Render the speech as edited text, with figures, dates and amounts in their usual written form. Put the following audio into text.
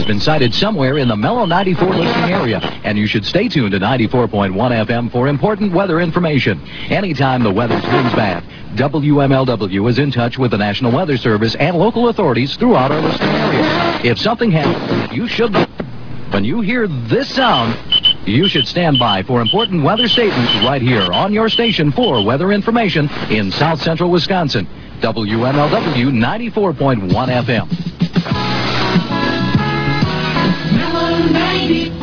been sighted somewhere in the Mellow 94 listening area, and you should stay tuned to 94.1 FM for important weather information. Anytime the weather turns bad, WMLW is in touch with the National Weather Service and local authorities throughout our listening area. If something happens, you should know. When you hear this sound, you should stand by for important weather statements right here on your station for weather information in South Central Wisconsin. WMLW 94.1 FM. Mellow 94.